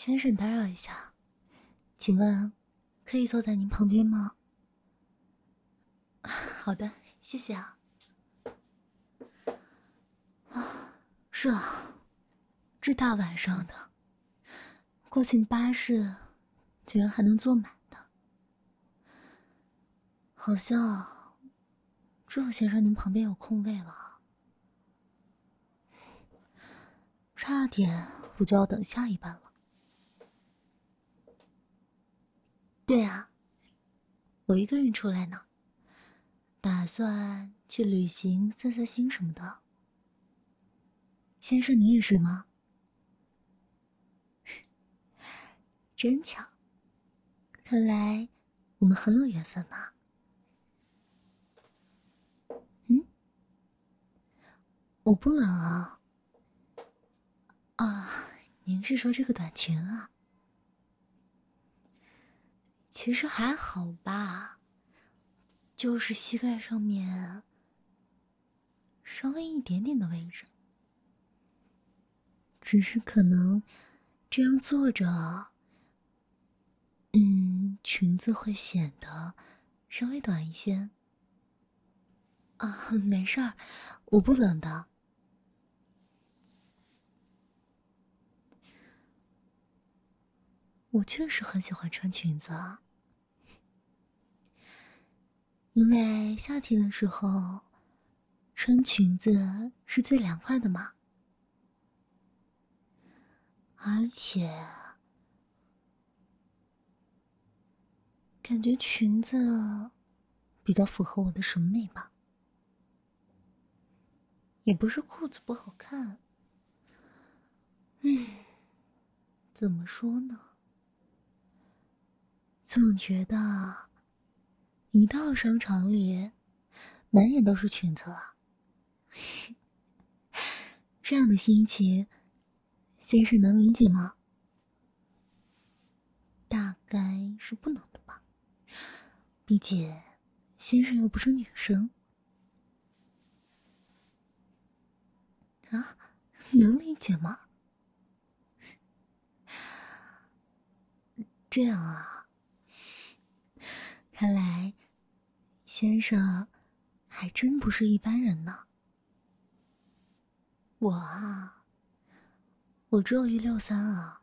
先生，打扰一下，请问可以坐在您旁边吗？好的，谢谢啊。是啊，这大晚上的，过进巴士居然还能坐满的，好像祝先生您旁边有空位了，差点我就要等下一班了。对啊，我一个人出来呢，打算去旅行散散心什么的。先生，你也是吗？真巧，看来我们很有缘分嘛。我不冷啊。啊，您是说这个短裙啊？其实还好吧，就是膝盖上面稍微一点点的位置，只是可能这样坐着，裙子会显得稍微短一些。啊，没事儿，我不冷的。我确实很喜欢穿裙子啊，因为夏天的时候穿裙子是最凉快的嘛。而且感觉裙子比较符合我的审美吧，也不是裤子不好看。怎么说呢？总觉得一到商场里，满眼都是裙子啊。这样的心情，先生能理解吗？大概是不能的吧，毕竟先生又不是女生。啊，能理解吗？这样啊，看来先生还真不是一般人呢。我啊，我只有163啊。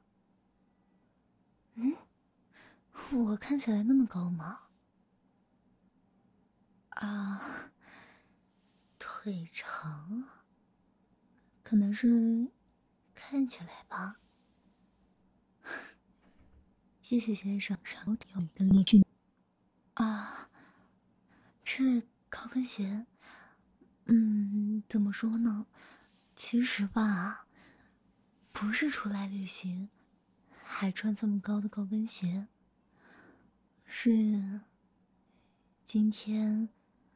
我看起来那么高吗？啊，腿长啊，可能是看起来吧。谢谢先生，少有一个例句啊。这高跟鞋，怎么说呢？其实吧，不是出来旅行，还穿这么高的高跟鞋，是今天，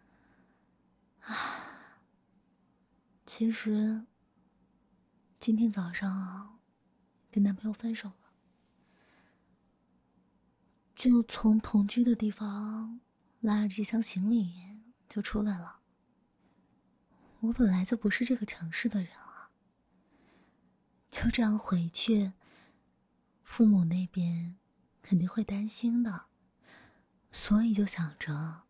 其实今天早上跟男朋友分手了，就从同居的地方拉着这箱行李就出来了。我本来就不是这个城市的人啊，就这样回去，父母那边肯定会担心的，所以就想着，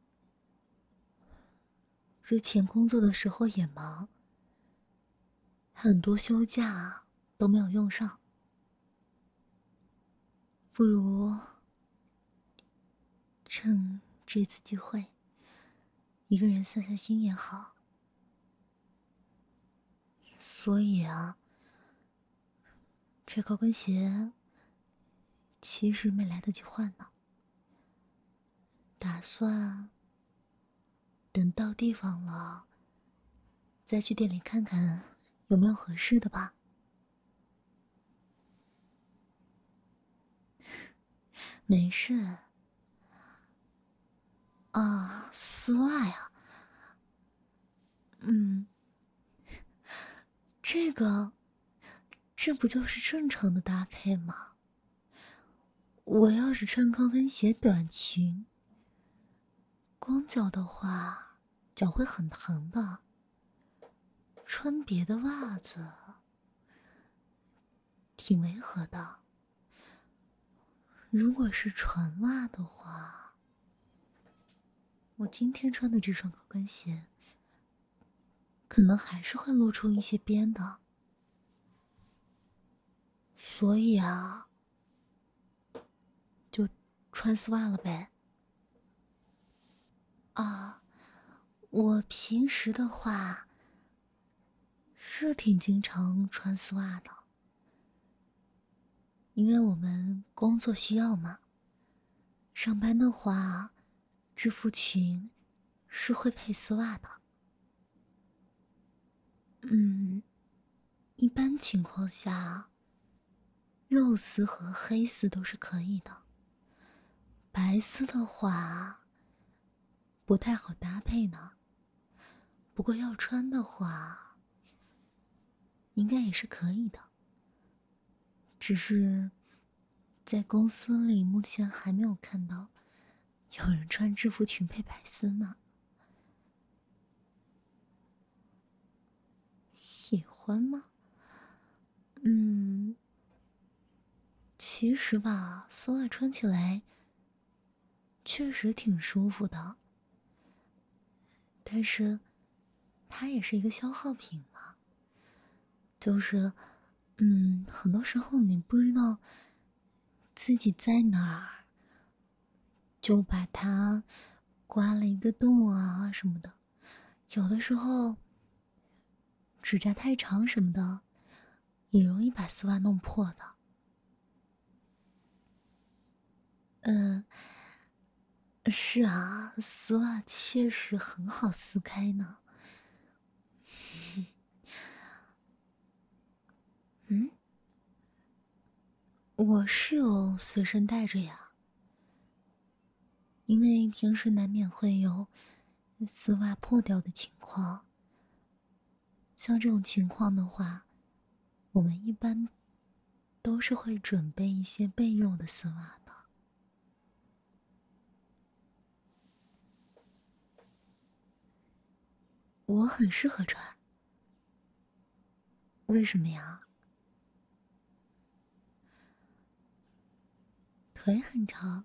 之前工作的时候也忙，很多休假都没有用上，不如趁这次机会，一个人散散心也好。所以啊，这高跟鞋其实没来得及换呢，打算等到地方了再去店里看看有没有合适的吧。没事啊，丝袜呀，这不就是正常的搭配吗？我要是穿高跟鞋短裙，光脚的话，脚会很疼的。穿别的袜子，挺违和的。 如果是船袜的话，我今天穿的这双高跟鞋，可能还是会露出一些边的。所以啊，就穿丝袜了呗。啊，我平时的话是挺经常穿丝袜的，因为我们工作需要嘛。上班的话，制服裙是会配丝袜的。一般情况下，肉丝和黑丝都是可以的。白丝的话，不太好搭配呢。不过要穿的话，应该也是可以的。只是在公司里目前还没有看到有人穿制服裙配白丝呢。喜欢吗？其实吧，丝袜穿起来确实挺舒服的，但是它也是一个消耗品嘛。就是很多时候你不知道自己在哪儿，就把它刮了一个洞啊什么的。有的时候指甲太长什么的，也容易把丝袜弄破的。是啊，丝袜确实很好撕开呢。我是有随身带着呀，因为平时难免会有丝袜破掉的情况。像这种情况的话，我们一般都是会准备一些备用的丝袜的。我很适合穿。为什么呀？腿很长。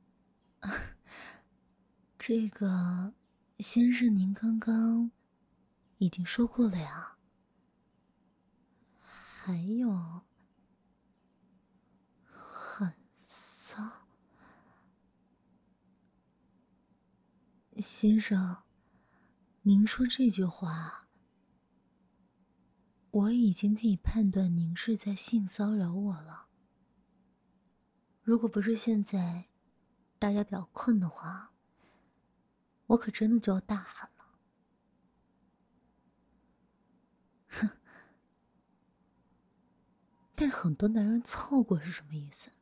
这个，先生您刚刚已经说过了呀。还有，很骚。先生，您说这句话，我已经可以判断您是在性骚扰我了。如果不是现在大家比较困的话，我可真的就要大喊了。哼，被很多男人凑过是什么意思？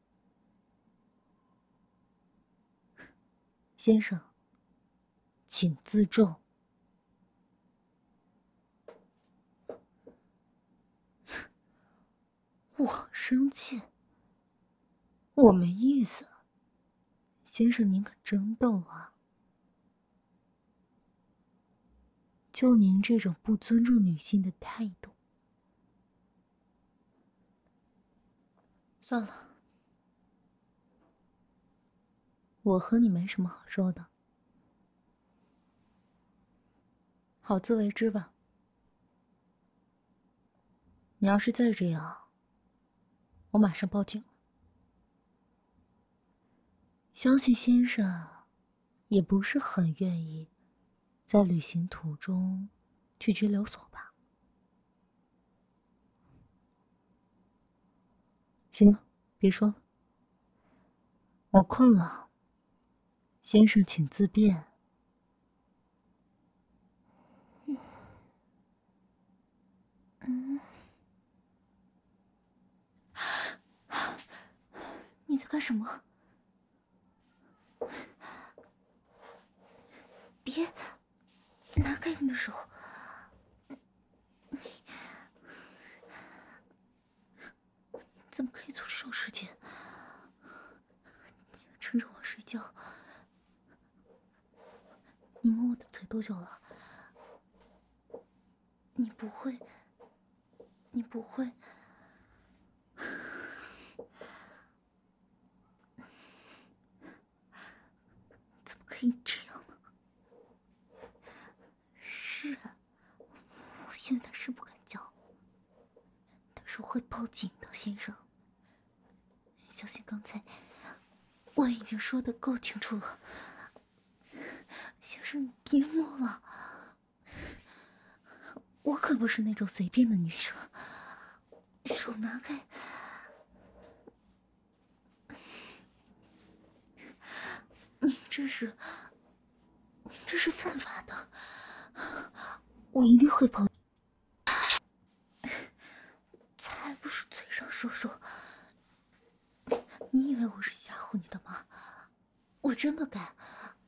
先生，请自重。我生气？我没意思。先生您可真逗啊。就您这种不尊重女性的态度。算了，我和你没什么好说的，好自为之吧。你要是再这样，我马上报警。相信先生也不是很愿意在旅行途中去拘留所吧。行了，别说了，我困了。先生请自便。你在干什么？别拿开你的手。怎么可以做这种事情？竟然趁着我睡觉。你摸我的腿多久了？你不会可以这样呢？是啊，我现在是不敢叫，但是我会报警的，先生。相信刚才我已经说的够清楚了，先生你别摸了，我可不是那种随便的女生，手拿开。你这是犯法的，我一定会报。才不是嘴上说说，你以为我是吓唬你的吗？我真的敢。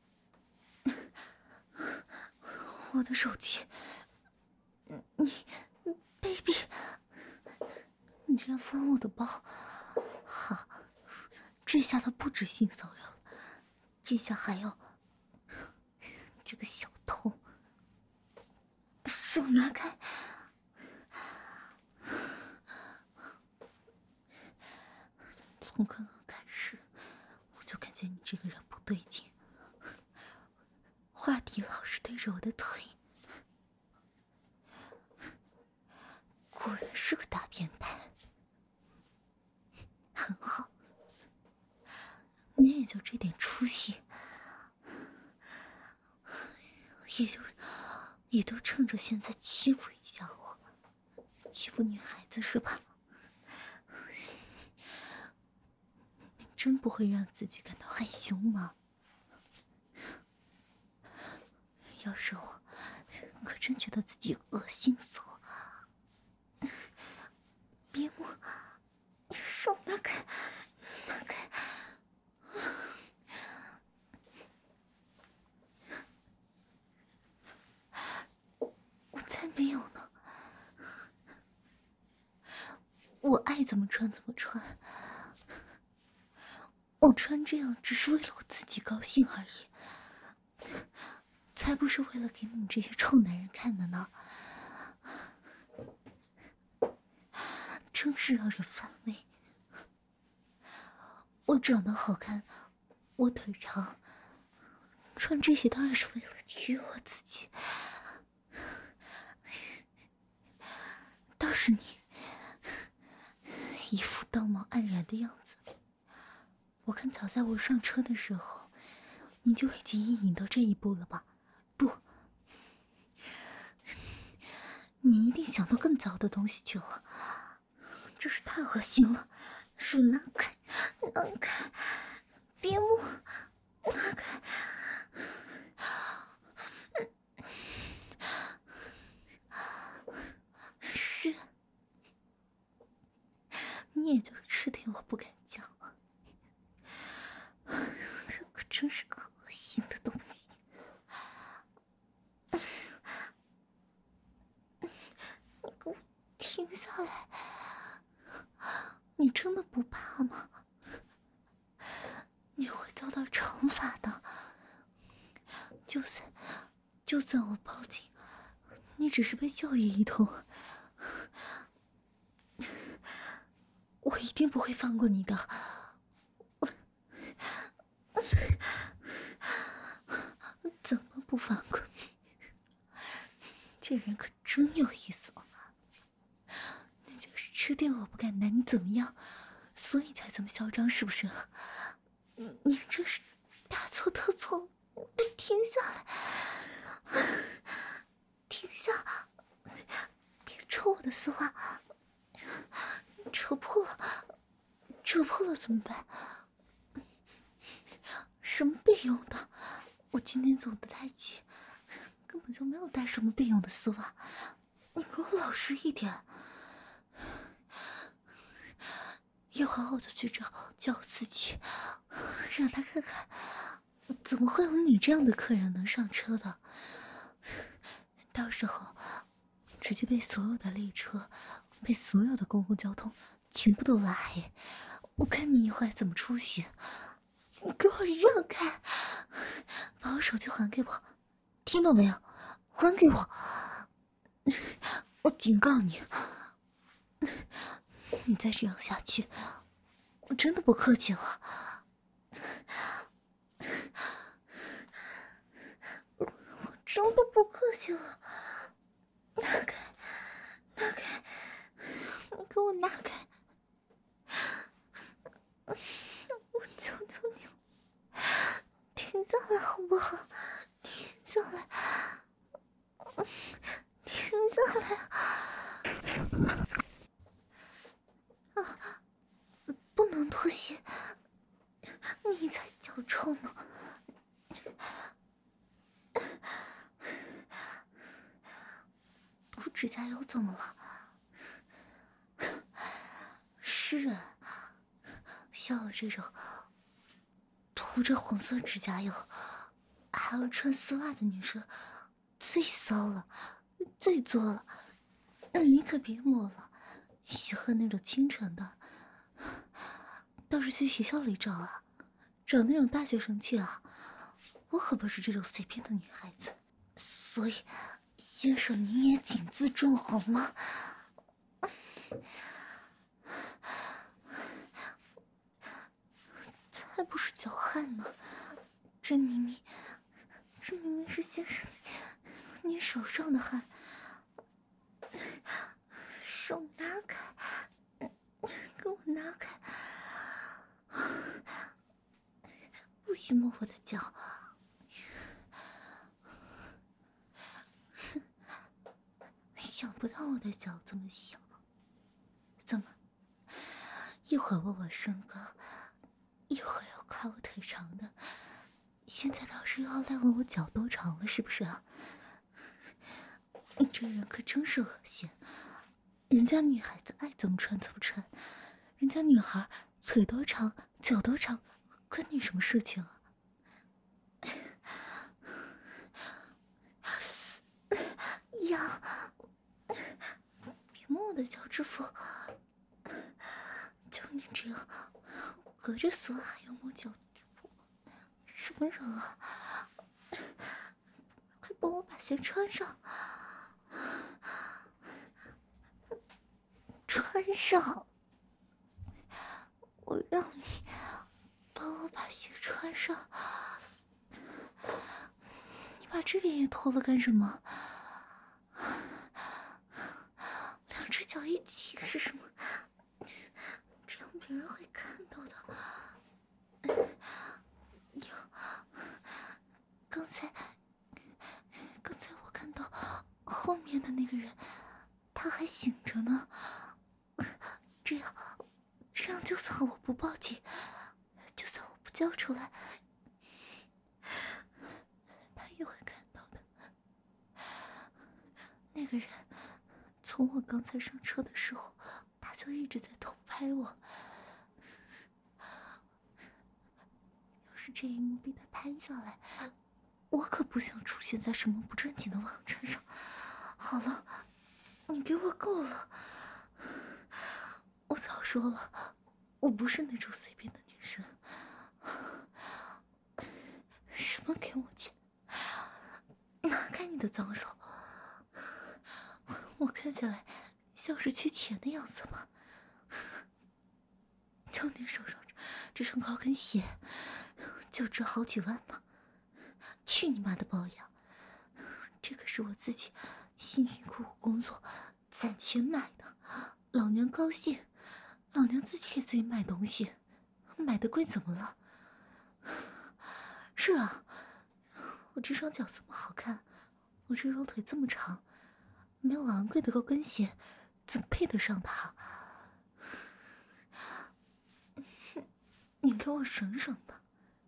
我的手机，你，baby，你这样翻我的包，好，这下他不止性骚扰了，这下还要这个小偷，手拿开！从刚刚开始，我就感觉你这个人不对劲，话题老是对着我的腿，果然是个大变态。很好，你也就这点出息，也都趁着现在欺负一下我，欺负女孩子是吧？你真不会让自己感到害羞吗？要是我，可真觉得自己恶心死了。别摸，你手拿开，拿开！我才没有呢，我爱怎么穿怎么穿，我穿这样只是为了我自己高兴而已，才不是为了给你们这些臭男人看的呢。真是让人反胃。我长得好看，我腿长，穿这些当然是为了取我自己。倒是你，一副道貌岸然的样子，我看早在我上车的时候，你就已经意淫到这一步了吧？不，你一定想到更糟的东西去了。真是太恶心了！手拿开，拿开，别摸，拿开！是，你也就是吃点我不敢讲，这可真是个恶心的东西。你给我停下来！你真的不怕吗？你会遭到惩罚的。就算我报警，你只是被教育一通，我一定不会放过你的。怎么不放过你？这人可真有意思哦。你就是吃定我不敢拿你怎么样，所以才这么嚣张，是不是？你这是大错特错！你停下来，停下！别扯我的丝袜，扯破了怎么办？什么备用的？我今天走的太急，根本就没有带什么备用的丝袜。你给我老实一点，要好好的去叫我司机，让他看看，怎么会有你这样的客人能上车的？到时候直接被所有的列车、被所有的公共交通全部都拉黑，我看你以后还怎么出行？你给我让开！把我手机还给我，听到没有？还给我！我警告你，你再这样下去，我真的不客气了。 手都不客气了，拿开，拿开，你给我拿开！我求求你了，停下来好不好？停下来，停下来啊！不能脱鞋，你才脚臭呢。涂指甲油怎么了？诗人，像我这种涂着红色指甲油还要穿丝袜的女生最骚了，最作了。你可别抹了，喜欢那种清纯的，倒是去学校里找啊，找那种大学生去啊。我可不是这种随便的女孩子，所以先生您也谨自重好吗？才不是脚汗呢，这明明是先生你手上的汗。手拿开，给我拿开！不许摸我的脚！想不到我的脚这么小，怎么？一会儿问我身高，一会儿又夸我腿长的，现在倒是又要来问我脚多长了，是不是啊？你这人可真是恶心！人家女孩子爱怎么穿怎么穿，人家女孩腿多长脚多长，关你什么事情啊？呀，别摸我的脚趾缝！就你这样，隔着丝袜还要摸脚趾缝，什么人啊？快帮我把鞋穿上！穿上！我让你帮我把鞋穿上。你把这边也脱了干什么？两只脚一起是什么？这样别人会看到的。哟，刚才我看到后面的那个人，他还醒着呢。这样就算我不报警，就算我不叫出来，他也会看到的。那个人从我刚才上车的时候，他就一直在偷拍我。要是这一幕被他拍下来，我可不想出现在什么不正经的网站上。好了，你给我够了！我早说了，我不是那种随便的女生。什么给我钱？拿开你的脏手！我看起来像是缺钱的样子吗？就你手上这双高跟鞋，就值好几万呢！去你妈的包养！这可是我自己辛辛苦苦工作攒钱买的，老娘高兴，老娘自己给自己买东西，买的贵怎么了？是啊，我这双脚这么好看，我这双腿这么长，没有昂贵的高跟鞋，怎么配得上它？你给我省省吧！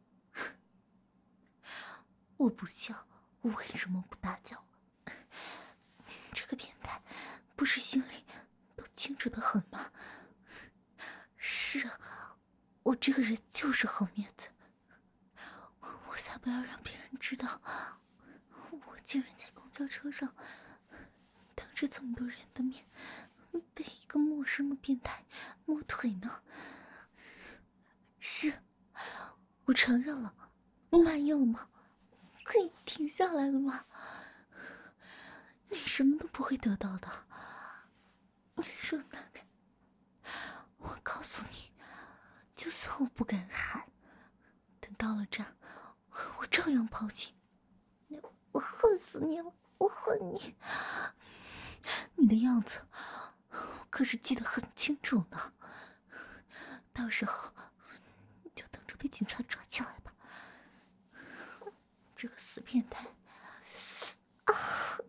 我不叫，我为什么不大叫？这个变态，不是心里都清楚得很吗？是啊，我这个人就是好面子，我才不要让别人知道，我竟然在公交车上，当着这么多人的面，被一个陌生的变态摸腿呢。是，我承认了，你满意了吗？可以停下来了吗？你什么都不会得到的。你手拿开！我告诉你，就算我不敢喊，等到了站，我照样报警。 我恨死你了！我恨你！你的样子，我可是记得很清楚呢。到时候你就等着被警察抓起来吧。这个死变态！啊！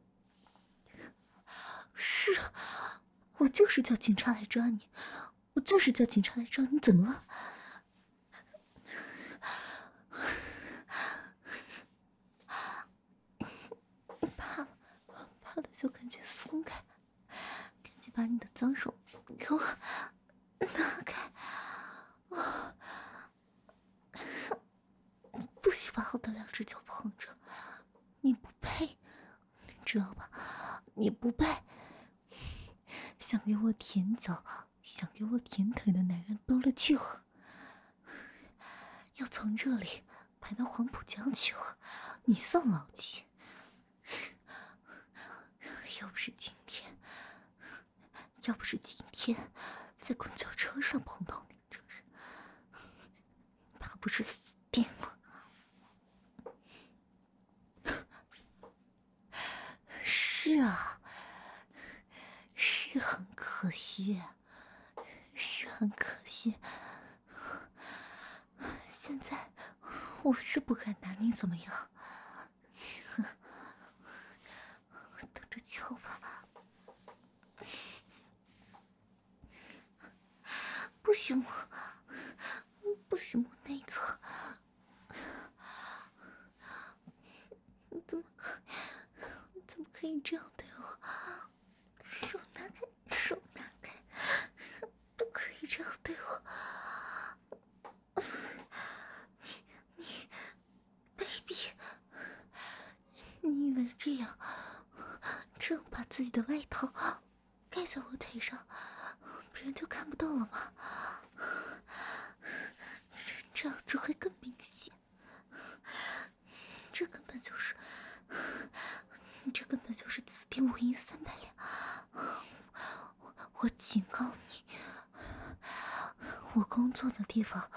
是啊，我就是叫警察来抓你，我就是叫警察来抓你，怎么了？怕了就赶紧松开，赶紧把你的脏手给我拿开！啊！不许把我的2只脚碰着，你不配，你知道吧？你不配！想给我舔脚、想给我舔腿的男人多了去了，要从这里排到黄浦江去了，你算老几？要不是今天在公交车上碰到你这个人，怕不是死定了。是啊，是很可惜，是很可惜。现在我是不敢拿你怎么样，等着瞧吧。不许摸，不许摸内侧。怎么可以这样对我？手拿开，手拿开，不可以这样对我。你，baby， 你以为这样把自己的外套盖在我腿上，别人就看不到了吗？这样只会更明显。这根本就是此地无银300两。我警告你，我工作的地方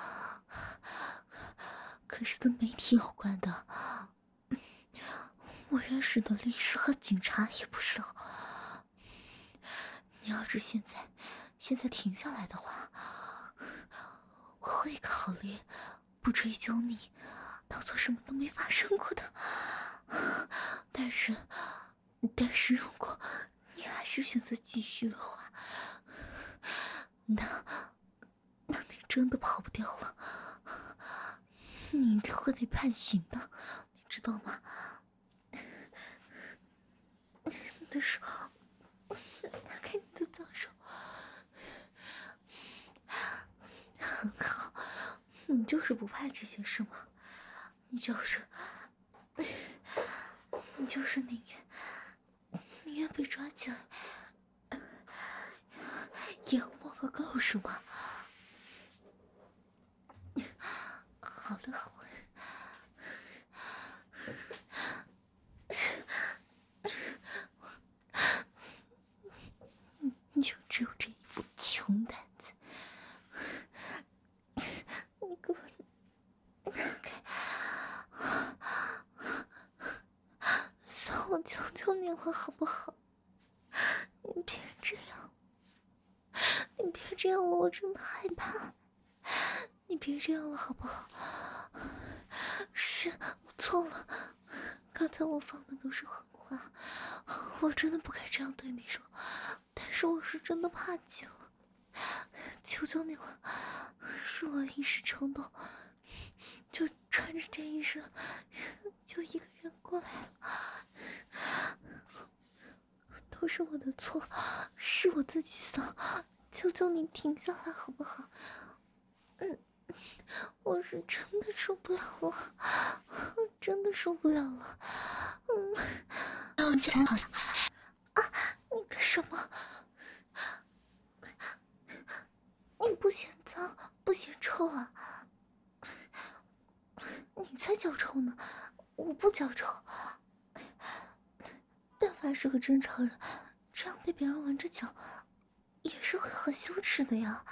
可是跟媒体有关的，我认识的律师和警察也不少。你要是现在停下来的话，我会考虑不追究你，当做什么都没发生过的。但是如果你还是选择继续的话，那你真的跑不掉了，你会被判刑的，你知道吗？你的手，拿开你的脏手。很好，你就是不怕这些事吗？你就是宁愿被抓起来，也要摸个够是吗？好的很。你就只有这一副穷胆子，你给我拿开！算我求求你了，好不好？你别这样，你别这样了，我真的害怕。你别这样了，好不好？是我错了，刚才我放的都是狠话，我真的不该这样对你说，但是我是真的怕极了，求求你了，是我一时冲动，就穿着这一身，就一个人过来了，都是我的错，是我自己骚，求求你停下来好不好？我是真的受不了了，我真的受不了了。我竟然好像啊！你干什么？你不嫌脏不嫌臭啊？你才脚臭呢，我不脚臭。但凡是个正常人，这样被别人闻着脚，也是会很羞耻的呀。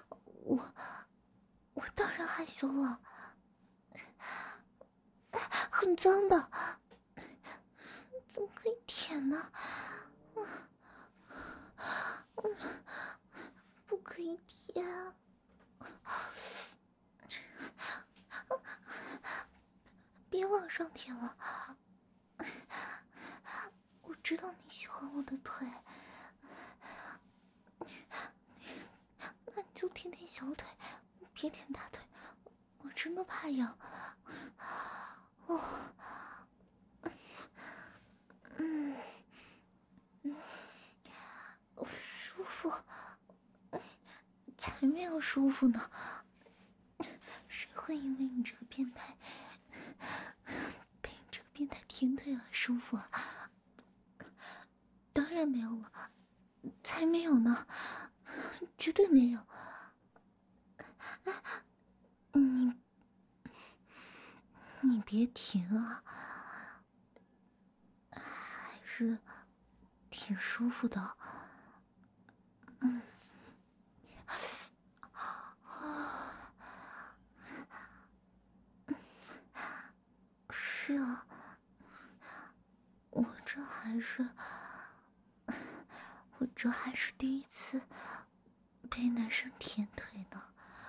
我当然害羞了。 很脏的，怎么可以舔呢？不可以舔。别往上舔了，我知道你喜欢我的腿，那你就舔舔小腿，别舔大腿，我真的怕痒。哦，舒服，才没有舒服呢。谁会因为你这个变态被你这个变态舔腿而舒服啊？当然没有了，才没有呢，绝对没有。你别停啊，还是挺舒服的。是啊，我这还是第一次被男生舔腿呢。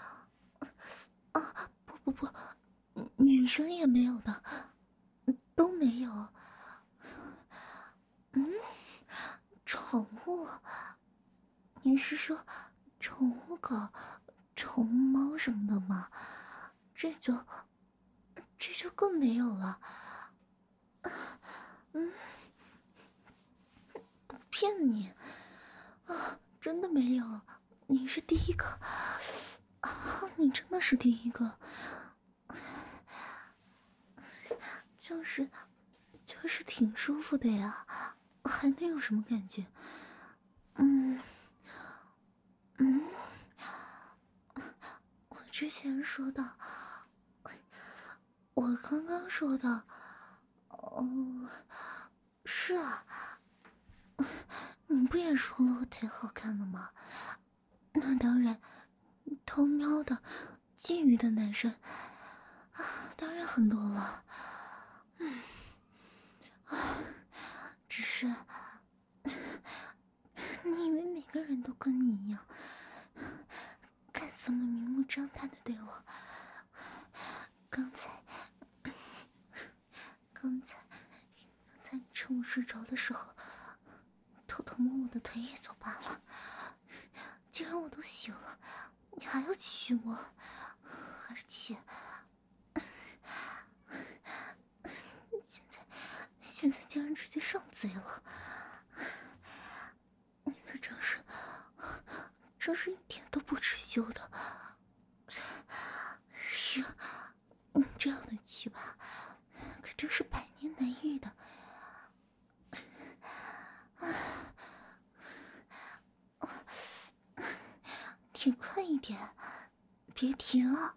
啊，不，女生也没有的，都没有。宠物？你是说宠物狗、宠物猫什么的吗？这就更没有了。骗你啊，真的没有，你是第一个啊，你真的是第一个，就是挺舒服的呀，还能有什么感觉？我之前说的，我刚刚说的，是啊，你不也说了我腿好看的吗？那当然，偷瞄的、觊觎的男生啊，当然很多了。只是，你以为每个人都跟你一样，敢这么明目张胆的对我？刚才你趁我睡着的时候，偷偷摸我的腿也就罢了，既然我都醒了，你还要继续摸，而且现在竟然直接上嘴了，你可真是一点都不知羞的。是，你这样的奇葩，可真是百年难遇的。舔快一点，别停啊！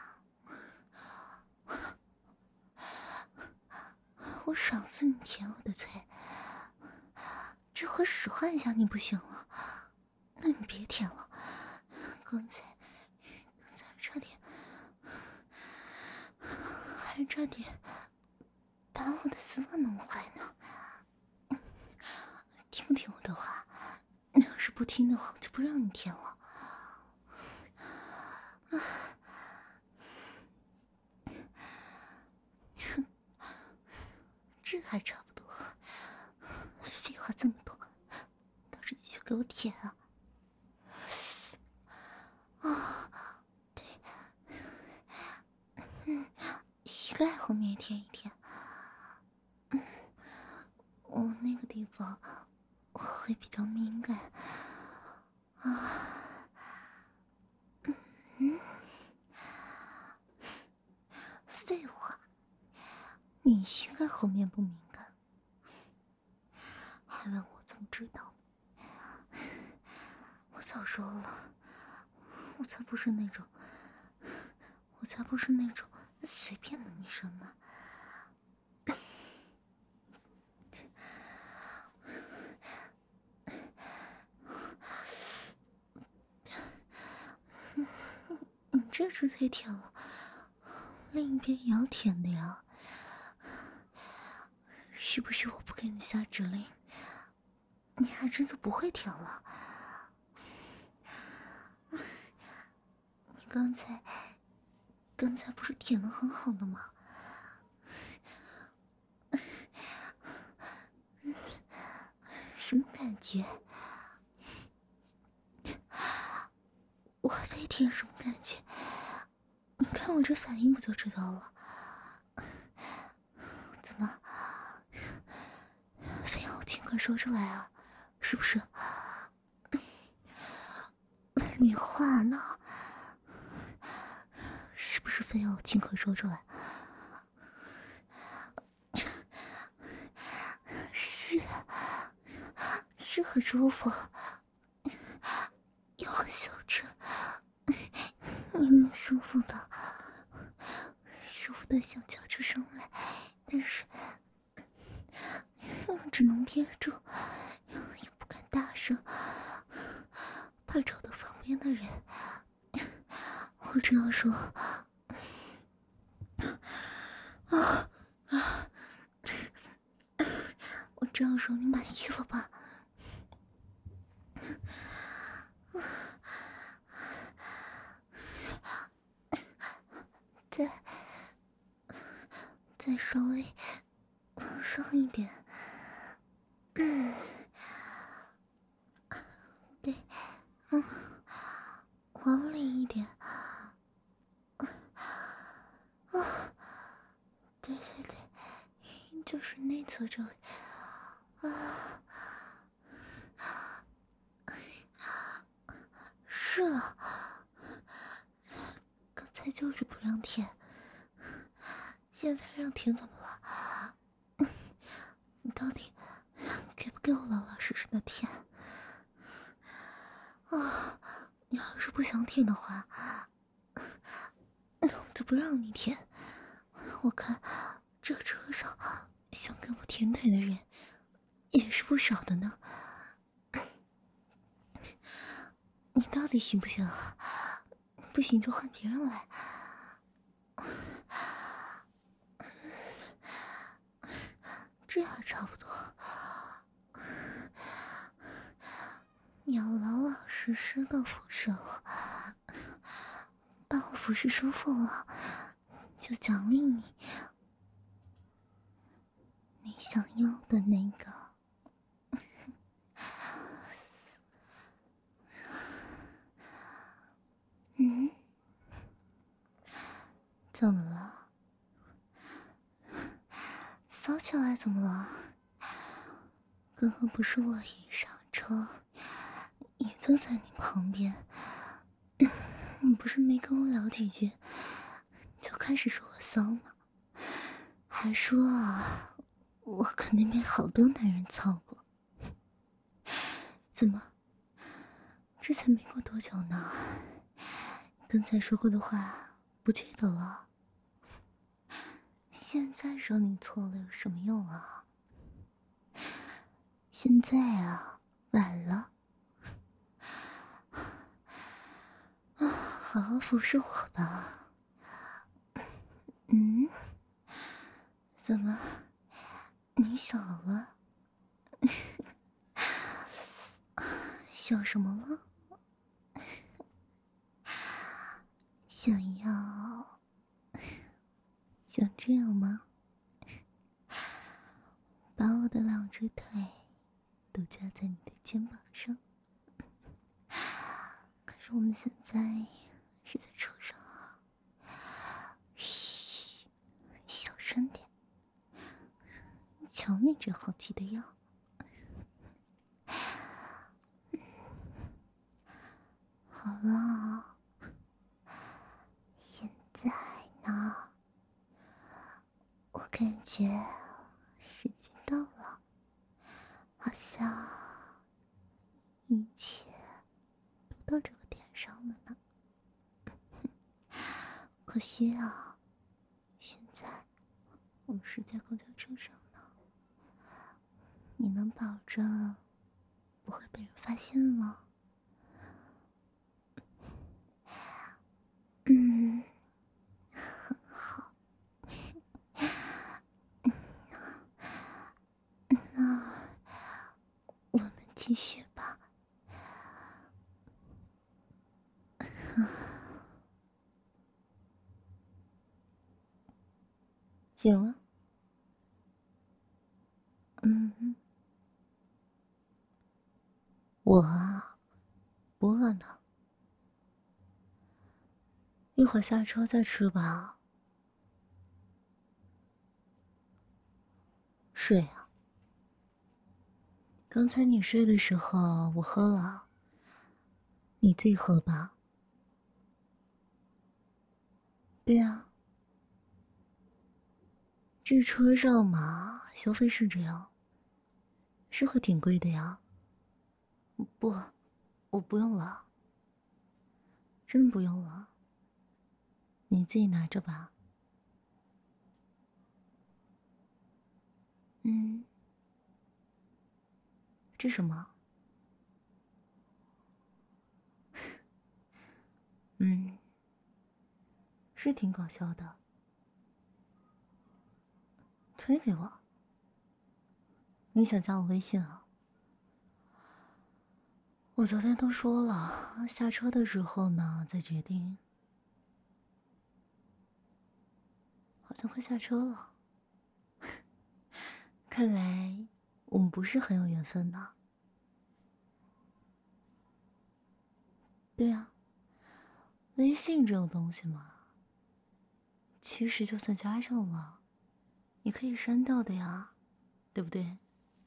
我赏赐你舔我的腿，这回使唤一下你不行了，那你别舔了。刚才还差点把我的丝袜弄坏呢。听不听我的话？你要是不听的话，我就不让你舔了。这还差不多，废话这么多，倒是继续给我舔啊！对，膝盖后面也舔一舔。我那个地方会比较敏感啊。废话，你膝盖后面不敏感，还问我怎么知道？我早说了，我才不是那种随便的女生呢。你这只腿舔了，另一边也要舔的呀。 是不是我不给你下指令，你还真就不会舔了？你刚才不是舔得很好的吗？什么感觉？我被舔什么感觉？你看我这反应不就知道了？怎么，非要我尽快说出来啊？是不是？你话呢？是不是非要我尽快说出来？是很舒服，又很小声，舒服的想叫出声来，但是只能憋住，也不敢大声，怕吵到旁边的人。我这样说，我这样说你满意了吧？再稍微往上一点，对，往里一点，对，就是内侧这里，是啊，刚才就是不让舔，现在让舔怎么了？你到底给不给我老老实实的舔？你要是不想舔的话，那我就不让你舔。我看这个车上想跟我舔腿的人也是不少的呢。你到底行不行啊？不行就换别人来。这还差不多。你要老老实实的服侍我，把我服侍舒服了，就奖励你想要的那个。怎么了？骚起来怎么了？刚刚不是我一上车，也坐在你旁边，你不是没跟我聊几句，就开始说我骚吗？还说啊，我肯定被好多男人操过。怎么？这才没过多久呢，刚才说过的话不记得了？现在说你错了有什么用啊？现在啊，晚了。好好服侍我吧。怎么？你小了？想什么了？想这样吗？把我的两只腿都夹在你的肩膀上。可是我们现在是在车上啊，嘘，小声点。瞧你这好奇的样。好了，现在呢，我感觉时间到了，好像一切都到这个点上了呢。可惜啊，现在我们是在公交车上呢。你能保证不会被人发现吗？很好。 继续吧。醒了？我啊，不饿呢，一会儿下车再吃吧。睡啊？刚才你睡的时候我喝了，你自己喝吧。对啊，这车上嘛，消费是这样，是会挺贵的呀。不，我不用了，真不用了，你自己拿着吧。这什么？是挺搞笑的。推给我。你想加我微信啊？我昨天都说了，下车的时候呢再决定。好像快下车了，看来我们不是很有缘分呢。对啊，微信这种东西嘛，其实就算加上了，你可以删掉的呀，对不对？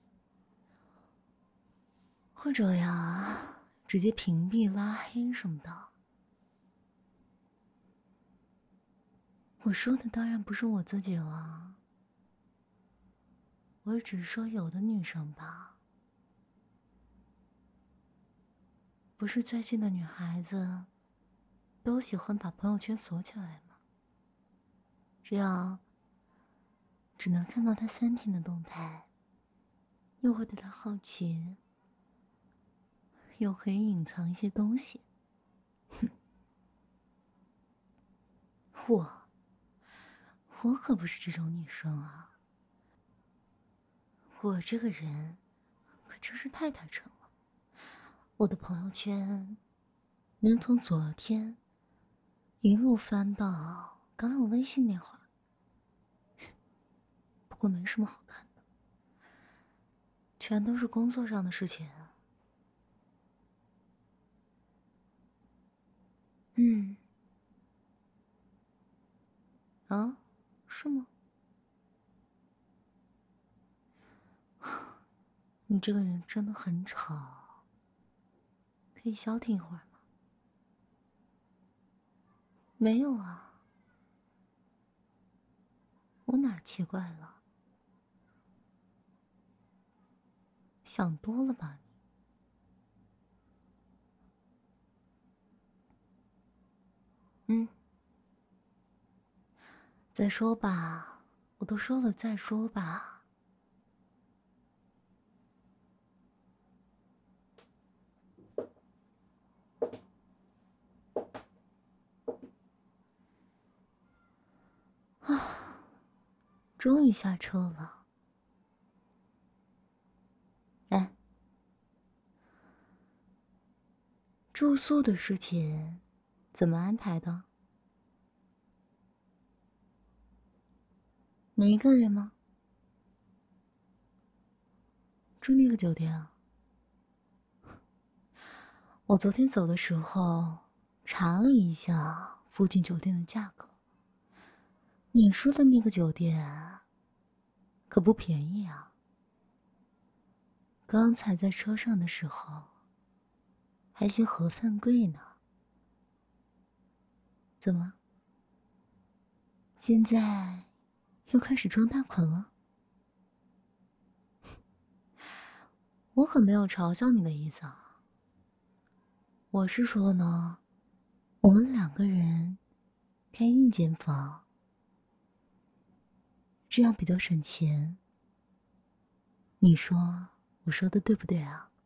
或者呀，直接屏蔽、拉黑什么的。我说的当然不是我自己了，我只是说有的女生吧。不是最近的女孩子都喜欢把朋友圈锁起来吗？这样只能看到他3天的动态，又会对他好奇，又可以隐藏一些东西。哼，我可不是这种女生啊，我这个人可真是太坦诚了。我的朋友圈能从昨天一路翻到刚有微信那会儿，不过没什么好看的，全都是工作上的事情。啊，是吗？你这个人真的很吵，可以消停一会儿吗？没有啊，我哪儿奇怪了？想多了吧你？再说吧，我都说了再说吧。终于下车了。哎，住宿的事情怎么安排的？你一个人吗？住那个酒店啊？我昨天走的时候查了一下附近酒店的价格，你说的那个酒店可不便宜啊。刚才在车上的时候还嫌盒饭贵呢。怎么？现在又开始装大款了？我可没有嘲笑你的意思啊。我是说呢，我们2个人开1间房，这样比较省钱。你说我说的对不对啊？